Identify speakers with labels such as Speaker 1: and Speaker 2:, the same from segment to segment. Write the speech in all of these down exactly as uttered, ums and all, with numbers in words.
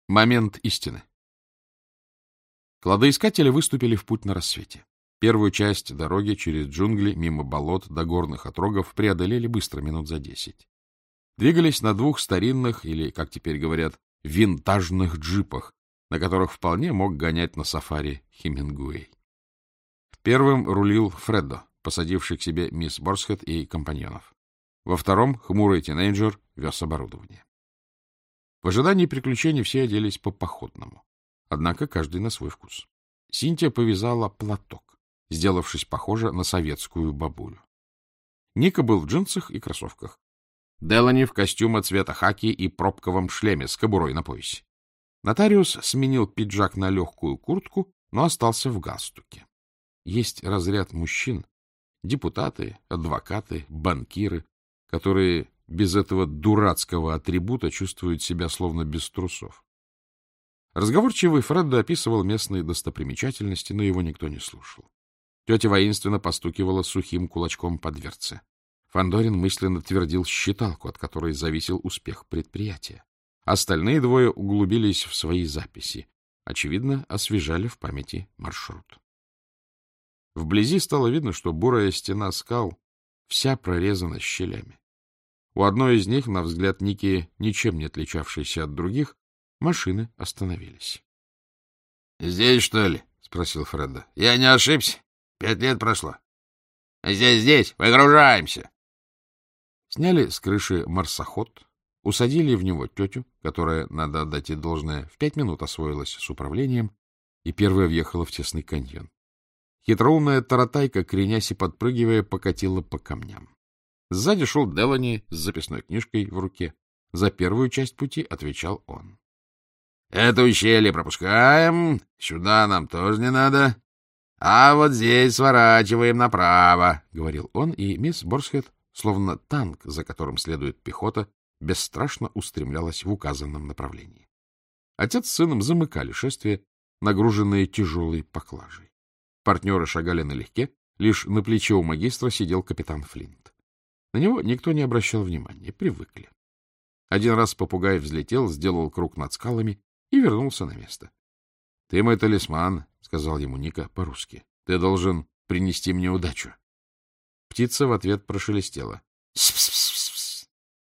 Speaker 1: Момент истины. Кладоискатели выступили в путь на рассвете. Первую часть дороги через джунгли, мимо болот до горных отрогов преодолели быстро, минут за десять. Двигались на двух старинных, или, как теперь говорят, винтажных джипах, на которых вполне мог гонять на сафари Хемингуэй. Первым рулил Фреддо, посадивший к себе мисс Борсхед и компаньонов. Во втором хмурый тинейджер вез оборудование. В ожидании приключений все оделись по-походному, однако каждый на свой вкус. Синтия повязала платок, сделавшись похожа на советскую бабулю. Ника был в джинсах и кроссовках. Делани в костюме цвета хаки и пробковом шлеме с кобурой на поясе. Нотариус сменил пиджак на легкую куртку, но остался в галстуке. Есть разряд мужчин, депутаты, адвокаты, банкиры, которые без этого дурацкого атрибута чувствуют себя словно без трусов. Разговорчивый Фреддо описывал местные достопримечательности, но его никто не слушал. Тетя воинственно постукивала сухим кулачком по дверце. Фандорин мысленно твердил считалку, от которой зависел успех предприятия. Остальные двое углубились в свои записи. Очевидно, освежали в памяти маршрут. Вблизи стало видно, что бурая стена скал вся прорезана щелями. У одной из них, на взгляд Ники, ничем не отличавшейся от других, машины остановились. — Здесь, что ли? — спросил Фреддо. — Я не ошибся. Пять лет прошло. — Здесь, здесь. Выгружаемся. Сняли с крыши марсоход, усадили в него тетю, которая, надо отдать ей должное, в пять минут освоилась с управлением и первая въехала в тесный каньон. Хитроумная таратайка, кренясь и подпрыгивая, покатила по камням. Сзади шел Делани с записной книжкой в руке. За первую часть пути отвечал он. — Это ущелье пропускаем, сюда нам тоже не надо, а вот здесь сворачиваем направо, — говорил он, и мисс Борсхед, словно танк, за которым следует пехота, бесстрашно устремлялась в указанном направлении. Отец с сыном замыкали шествие, нагруженные тяжелой поклажей. Партнеры шагали налегке, лишь на плече у магистра сидел капитан Флинт. На него никто не обращал внимания, привыкли. Один раз попугай взлетел, сделал круг над скалами и вернулся на место. — Ты мой талисман, — сказал ему Ника по-русски. — Ты должен принести мне удачу. Птица в ответ прошелестела. С-с-с-с-с.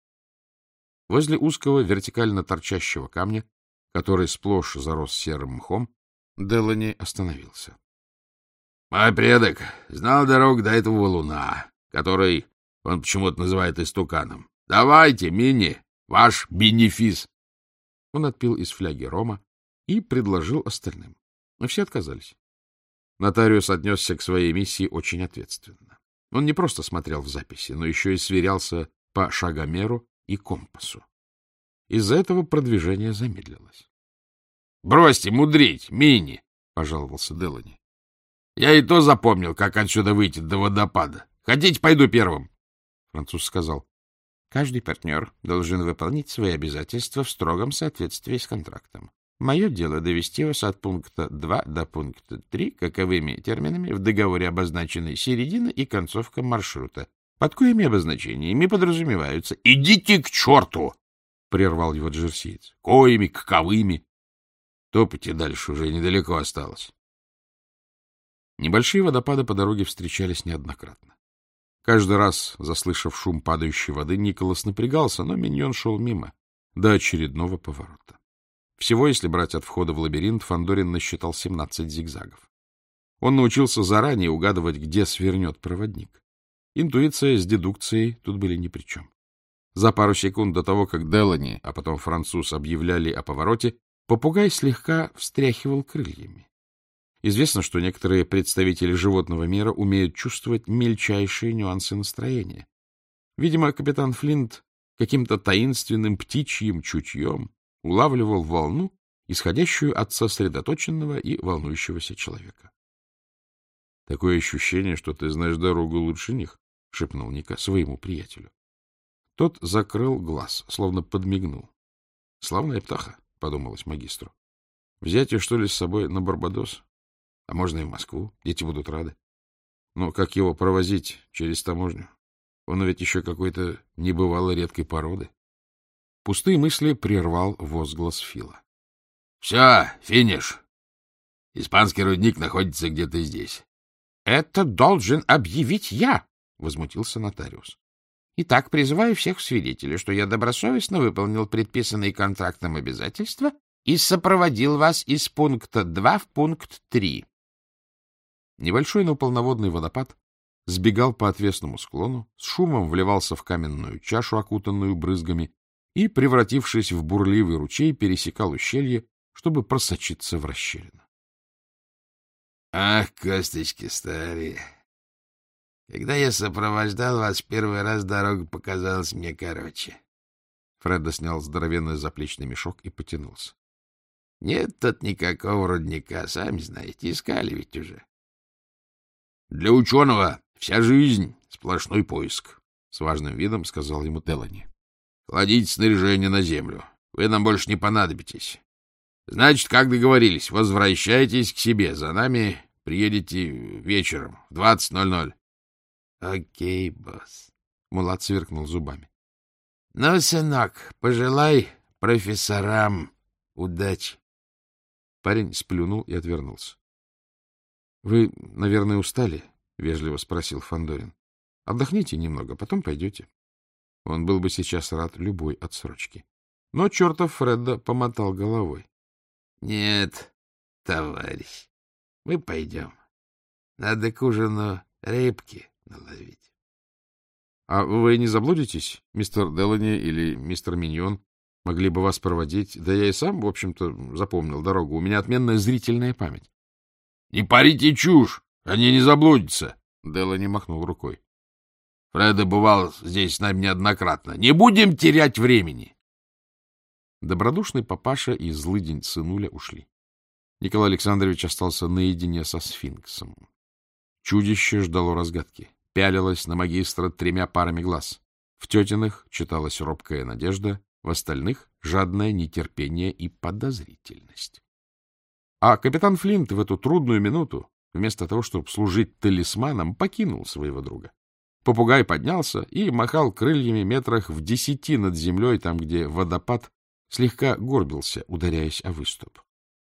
Speaker 1: Возле узкого вертикально торчащего камня, который сплошь зарос серым мхом, Делани остановился. — Мой предок знал дорогу до этого валуна, который он почему-то называет истуканом. Давайте, Мини, ваш бенефис. Он отпил из фляги рома и предложил остальным. Но все отказались. Нотариус отнесся к своей миссии очень ответственно. Он не просто смотрел в записи, но еще и сверялся по шагомеру и компасу. Из-за этого продвижение замедлилось. — Бросьте мудрить, Мини, — пожаловался Делани. — Я и то запомнил, как отсюда выйти до водопада. Хотите, пойду первым? Француз сказал. — Каждый партнер должен выполнить свои обязательства в строгом соответствии с контрактом. Мое дело довести вас от пункта два до пункта три, каковыми терминами в договоре обозначены середина и концовка маршрута. Под коими обозначениями подразумеваются... — Идите к черту! — прервал его джерсиец. — Коими, каковыми? Топайте дальше, уже недалеко осталось. Небольшие водопады по дороге встречались неоднократно. Каждый раз, заслышав шум падающей воды, Николас напрягался, но миньон шел мимо, до очередного поворота. Всего, если брать от входа в лабиринт, Фандорин насчитал семнадцать зигзагов. Он научился заранее угадывать, где свернет проводник. Интуиция с дедукцией тут были ни при чем. За пару секунд до того, как Делани, а потом француз объявляли о повороте, попугай слегка встряхивал крыльями. Известно, что некоторые представители животного мира умеют чувствовать мельчайшие нюансы настроения. Видимо, капитан Флинт каким-то таинственным птичьим чутьем улавливал волну, исходящую от сосредоточенного и волнующегося человека. — Такое ощущение, что ты знаешь дорогу лучше них, — шепнул Ника своему приятелю. Тот закрыл глаз, словно подмигнул. — Славная птаха, — подумалось магистру. — Взять ее, что ли, с собой на Барбадос? А можно и в Москву, дети будут рады. Но как его провозить через таможню? Он ведь еще какой-то небывало редкой породы. Пустые мысли прервал возглас Фила.
Speaker 2: — Все, финиш. Испанский рудник находится где-то здесь.
Speaker 3: — Это должен объявить я, — возмутился нотариус. — Итак, призываю всех свидетелей, что я добросовестно выполнил предписанные контрактом обязательства и сопроводил вас из пункта два в пункт три.
Speaker 1: Небольшой, но полноводный водопад сбегал по отвесному склону, с шумом вливался в каменную чашу, окутанную брызгами, и, превратившись в бурливый ручей, пересекал ущелье, чтобы просочиться в расщелину.
Speaker 2: — Ах, косточки старые! Когда я сопровождал вас первый раз, дорога показалась мне короче.
Speaker 1: Фреддо снял здоровенный заплечный мешок и потянулся.
Speaker 2: — Нет тут никакого рудника, сами знаете, искали ведь уже. — Для ученого вся жизнь — сплошной поиск, — с важным видом сказал ему Делани. — Кладите снаряжение на землю. Вы нам больше не понадобитесь. Значит, как договорились, возвращайтесь к себе. За нами приедете вечером в двадцать ноль ноль. — Окей, босс.
Speaker 1: Мулат сверкнул зубами.
Speaker 2: — Ну, сынок, пожелай профессорам удачи.
Speaker 1: Парень сплюнул и отвернулся. — Вы, наверное, устали? — вежливо спросил Фандорин. — Отдохните немного, потом пойдете. Он был бы сейчас рад любой отсрочке. Но чертов Фреддо помотал головой.
Speaker 2: — Нет, товарищ, мы пойдем. Надо к ужину рыбки наловить.
Speaker 1: — А вы не заблудитесь? Мистер Делани или мистер Миньон могли бы вас проводить. Да я и сам, в общем-то, запомнил дорогу. У меня отменная зрительная память.
Speaker 2: — Не парите чушь! Они не заблудятся! —
Speaker 1: Делани махнул рукой.
Speaker 2: — Фреддо бывал здесь с нами неоднократно. Не будем терять времени!
Speaker 1: Добродушный папаша и злыдень сынуля ушли. Николай Александрович остался наедине со сфинксом. Чудище ждало разгадки, пялилось на магистра тремя парами глаз. В тетиных читалась робкая надежда, в остальных — жадное нетерпение и подозрительность. А капитан Флинт в эту трудную минуту, вместо того, чтобы служить талисманом, покинул своего друга. Попугай поднялся и махал крыльями метрах в десяти над землей, там, где водопад слегка горбился, ударяясь о выступ.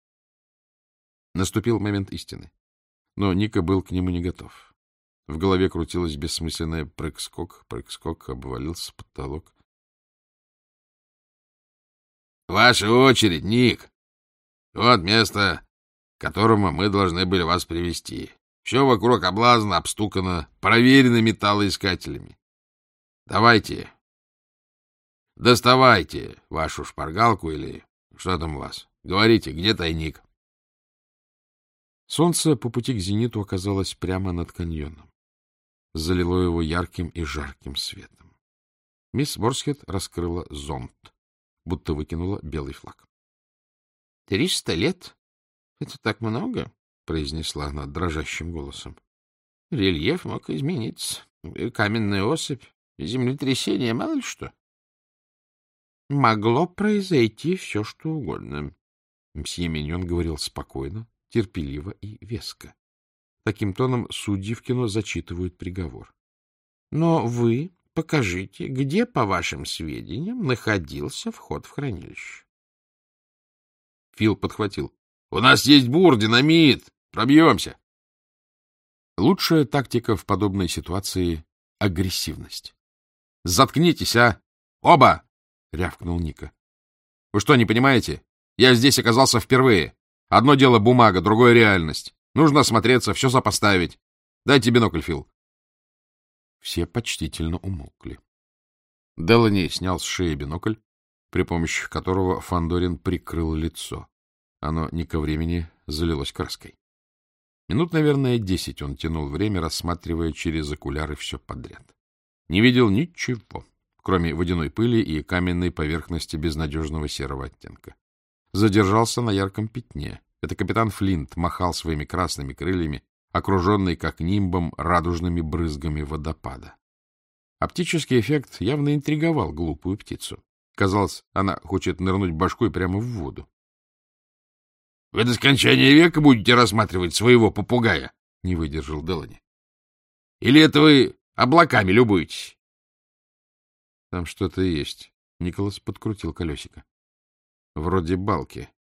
Speaker 1: Наступил момент истины, но Ника был к нему не готов. В голове крутилось бессмысленное прыг-скок, прыг-скок, обвалился потолок.
Speaker 2: — Ваша очередь, Ник. Вот место, к которому мы должны были вас привести. Все вокруг облазано, обстукано, проверено металлоискателями. Давайте, доставайте вашу шпаргалку или что там у вас. Говорите, где тайник?
Speaker 1: Солнце по пути к зениту оказалось прямо над каньоном. Залило его ярким и жарким светом. Мисс Борсхед раскрыла зонт, будто выкинула белый флаг.
Speaker 3: — Триста лет? Это так много? — произнесла она дрожащим голосом. — Рельеф мог измениться. Каменная осыпь, землетрясение, мало ли что. Могло произойти все, что угодно.
Speaker 1: Мсье Миньон говорил спокойно, терпеливо и веско. Таким тоном судьи в кино зачитывают приговор.
Speaker 3: — Но вы покажите, где, по вашим сведениям, находился вход в хранилище.
Speaker 1: Фил подхватил.
Speaker 2: — У нас есть бур, динамит. Пробьемся.
Speaker 1: Лучшая тактика в подобной ситуации — агрессивность. — Заткнитесь, а! Оба! — рявкнул Ника. — Вы что, не понимаете? Я здесь оказался впервые. Одно дело бумага, другое — реальность. Нужно осмотреться, все сопоставить. Дайте бинокль, Фил. Все почтительно умолкли. Делани снял с шеи бинокль, при помощи которого Фандорин прикрыл лицо. Оно не ко времени залилось краской. Минут, наверное, десять он тянул время, рассматривая через окуляры все подряд. Не видел ничего, кроме водяной пыли и каменной поверхности безнадежного серого оттенка. Задержался на ярком пятне. Это капитан Флинт махал своими красными крыльями, окруженный, как нимбом, радужными брызгами водопада. Оптический эффект явно интриговал глупую птицу. Казалось, она хочет нырнуть башкой прямо в воду.
Speaker 2: — Вы до скончания века будете рассматривать своего попугая? — не выдержал Делани. — Или это вы облаками любуетесь?
Speaker 1: — Там что-то есть. Николас подкрутил колесико. — Вроде балки.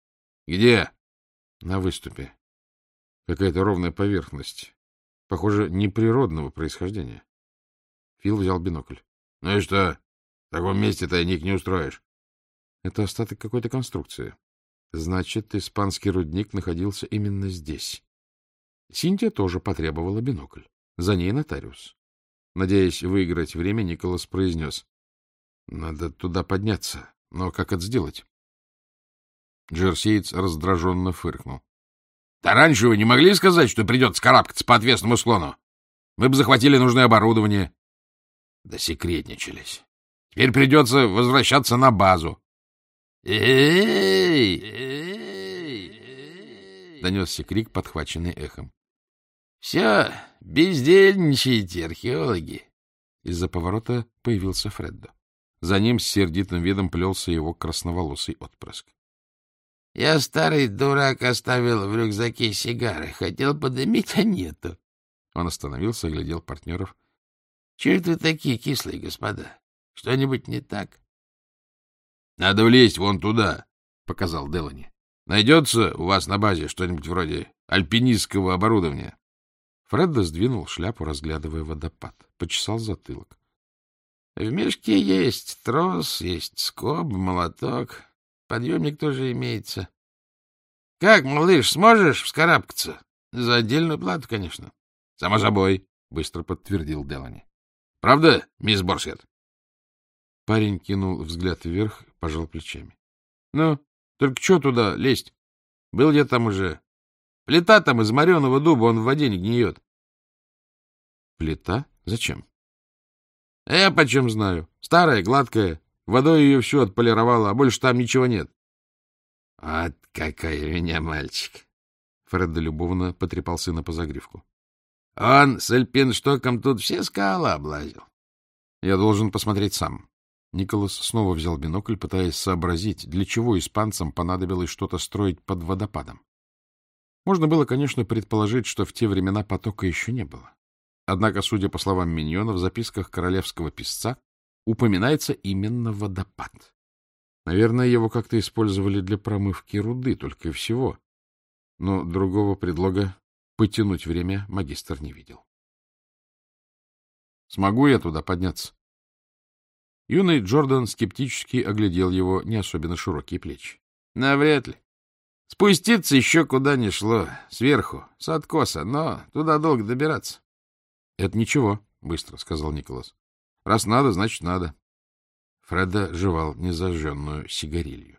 Speaker 2: — Где?
Speaker 1: — На выступе. Какая-то ровная поверхность. Похоже, неприродного происхождения. Фил взял бинокль.
Speaker 2: — Ну и что? В таком месте тайник не устроишь.
Speaker 1: — Это остаток какой-то конструкции. Значит, испанский рудник находился именно здесь. Синтия тоже потребовала бинокль. За ней нотариус. Надеясь выиграть время, Николас произнес: — Надо туда подняться. Но как это сделать? Джерсиец раздраженно фыркнул.
Speaker 2: — Да раньше вы не могли сказать, что придется карабкаться по отвесному склону? Мы бы захватили нужное оборудование. Досекретничались. Теперь придется возвращаться на базу. «Эй! Эй!» — донесся крик, подхваченный эхом. — Все, бездельничайте, археологи!
Speaker 1: Из-за поворота появился Фреддо. За ним с сердитым видом плелся его красноволосый отпрыск.
Speaker 3: — Я, старый дурак, оставил в рюкзаке сигары. Хотел подымить, а нету.
Speaker 1: Он остановился, оглядел партнеров.
Speaker 3: — Чего вы такие кислые, господа? Что-нибудь не так?
Speaker 2: — Надо влезть вон туда, — показал Делани. — Найдется у вас на базе что-нибудь вроде альпинистского оборудования?
Speaker 1: Фреддо сдвинул шляпу, разглядывая водопад. Почесал затылок.
Speaker 3: — В мешке есть трос, есть скоб, молоток. Подъемник тоже имеется. — Как, малыш, сможешь вскарабкаться? За отдельную плату, конечно.
Speaker 2: — Само собой, — быстро подтвердил Делани. — Правда, мисс Борсет?
Speaker 1: Парень кинул взгляд вверх, пожал плечами. — Ну, только что туда лезть? Был я там уже. Плита там из мореного дуба, он в воде не гниет. — Плита? Зачем? — Я почем знаю. Старая, гладкая. Водой ее всю отполировала, а больше там ничего нет.
Speaker 3: — Вот какой у меня мальчик!
Speaker 1: Фреддо любовно потрепал сына по загривку.
Speaker 3: — Он с альпинштоком тут все скалы облазил.
Speaker 1: — Я должен посмотреть сам. Николас снова взял бинокль, пытаясь сообразить, для чего испанцам понадобилось что-то строить под водопадом. Можно было, конечно, предположить, что в те времена потока еще не было. Однако, судя по словам Миньона, в записках королевского писца упоминается именно водопад. Наверное, его как-то использовали для промывки руды, только и всего. Но другого предлога потянуть время магистр не видел. «Смогу я туда подняться?» Юный Джордан скептически оглядел его не особенно широкие плечи.
Speaker 3: — Навряд ли. Спуститься еще куда ни шло, сверху, с откоса, но туда долго добираться.
Speaker 1: — Это ничего, — быстро сказал Николас. — Раз надо, значит надо. Фреддо жевал незажженную сигарилью.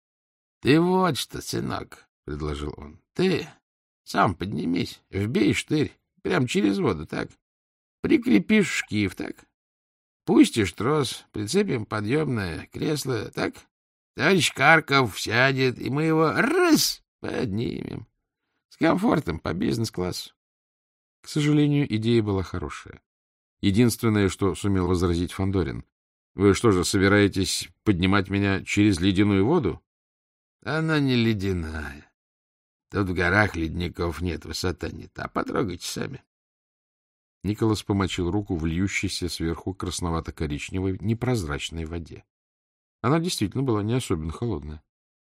Speaker 3: — Ты вот что, сынок, — предложил он, — ты сам поднимись, вбей штырь, прямо через воду, так? Прикрепишь шкив, так? Пустишь трос, прицепим подъемное кресло, так? Товарищ Карков сядет, и мы его раз поднимем. С комфортом по бизнес-классу.
Speaker 1: К сожалению, идея была хорошая. Единственное, что сумел возразить Фандорин. Вы что же, собираетесь поднимать меня через ледяную воду?
Speaker 3: Она не ледяная. Тут в горах ледников нет, высота не та. Потрогайте сами.
Speaker 1: Николас помочил руку в льющейся сверху красновато-коричневой непрозрачной воде. Она действительно была не особенно холодная.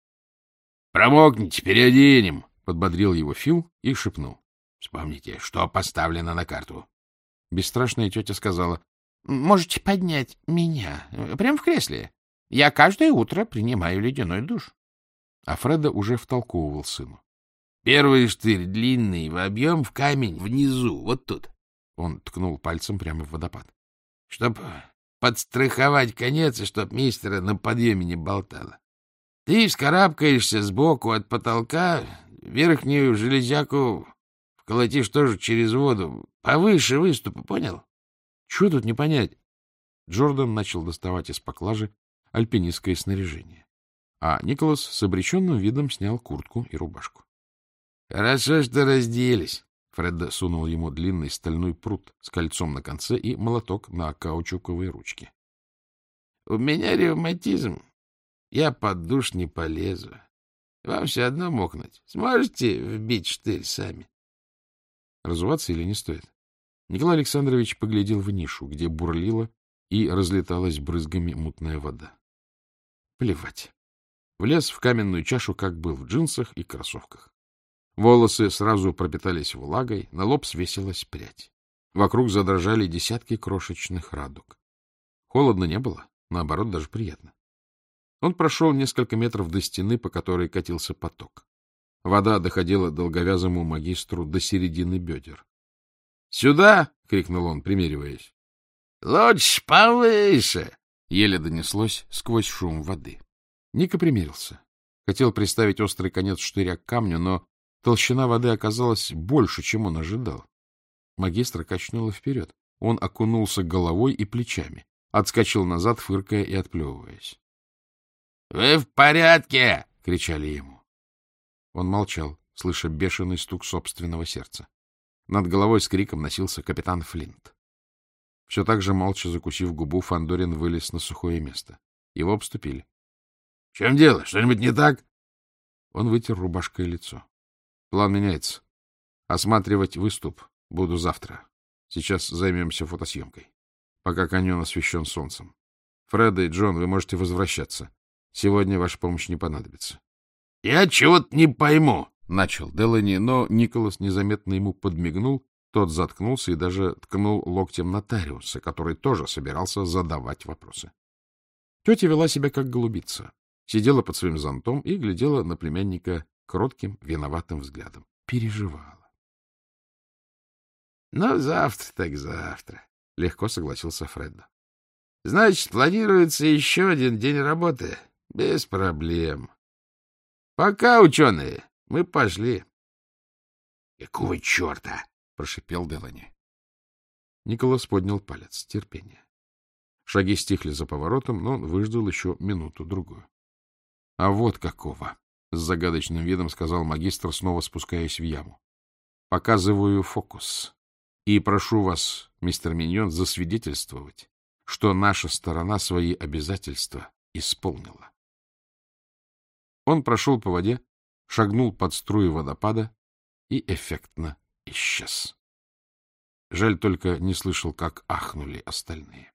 Speaker 2: — Промокните, переоденем, — подбодрил его Фил и шепнул. — Вспомните, что поставлено на карту.
Speaker 1: Бесстрашная тетя сказала:
Speaker 3: — Можете поднять меня прямо в кресле. Я каждое утро принимаю ледяной душ.
Speaker 1: А Фреддо уже втолковывал сыну.
Speaker 3: — Первый штырь длинный, в объем в камень внизу, вот тут.
Speaker 1: Он ткнул пальцем прямо в водопад.
Speaker 3: — Чтоб подстраховать конец, и чтоб мистера на подъеме не болтало. Ты вскарабкаешься сбоку от потолка, верхнюю железяку вколотишь тоже через воду, повыше выступа, понял?
Speaker 1: — Чего тут не понять? Джордан начал доставать из поклажи альпинистское снаряжение, а Николас с обреченным видом снял куртку и рубашку.
Speaker 3: — Хорошо, что разделись.
Speaker 1: Фреддо сунул ему длинный стальной прут с кольцом на конце и молоток на каучуковой ручке.
Speaker 3: — У меня ревматизм. Я под душ не полезу. Вам все одно мокнуть. Сможете вбить штырь сами?
Speaker 1: Разуваться или не стоит? Николай Александрович поглядел в нишу, где бурлила и разлеталась брызгами мутная вода. Плевать. Влез в каменную чашу, как был, в джинсах и кроссовках. Волосы сразу пропитались влагой, на лоб свесилась прядь. Вокруг задрожали десятки крошечных радуг. Холодно не было, наоборот, даже приятно. Он прошел несколько метров до стены, по которой катился поток. Вода доходила долговязому магистру до середины бедер. «Сюда!» — крикнул он, примериваясь.
Speaker 2: «Лучше повыше!»
Speaker 1: — еле донеслось сквозь шум воды. Ника примерился. Хотел приставить острый конец штыря к камню, но толщина воды оказалась больше, чем он ожидал. Магистра качнуло вперед. Он окунулся головой и плечами, отскочил назад, фыркая и отплевываясь.
Speaker 2: — Вы в порядке?
Speaker 1: — кричали ему. Он молчал, слыша бешеный стук собственного сердца. Над головой с криком носился капитан Флинт. Все так же молча закусив губу, Фандорин вылез на сухое место. Его обступили.
Speaker 2: — В чем дело? Что-нибудь не так?
Speaker 1: Он вытер рубашкой лицо. — План меняется. Осматривать выступ буду завтра. Сейчас займемся фотосъемкой, пока каньон освещен солнцем. Фреда и Джон, вы можете возвращаться. Сегодня ваша помощь не понадобится.
Speaker 2: — Я чего-то не пойму,
Speaker 1: — начал Делани, но Николас незаметно ему подмигнул, тот заткнулся и даже ткнул локтем нотариуса, который тоже собирался задавать вопросы. Тетя вела себя как голубица, сидела под своим зонтом и глядела на племянника кротким, виноватым взглядом. Переживала.
Speaker 2: — Ну, завтра так завтра, — легко согласился Фреддо. — Значит, планируется еще один день работы. Без проблем. Пока, ученые, мы пошли. — Какого черта? — прошипел Делани.
Speaker 1: Николас поднял палец. Терпение. Шаги стихли за поворотом, но он выждал еще минуту-другую. — А вот какого! — с загадочным видом сказал магистр, снова спускаясь в яму. — Показываю фокус. И прошу вас, мистер Миньон, засвидетельствовать, что наша сторона свои обязательства исполнила. Он прошел по воде, шагнул под струи водопада и эффектно исчез. Жаль только не слышал, как ахнули остальные.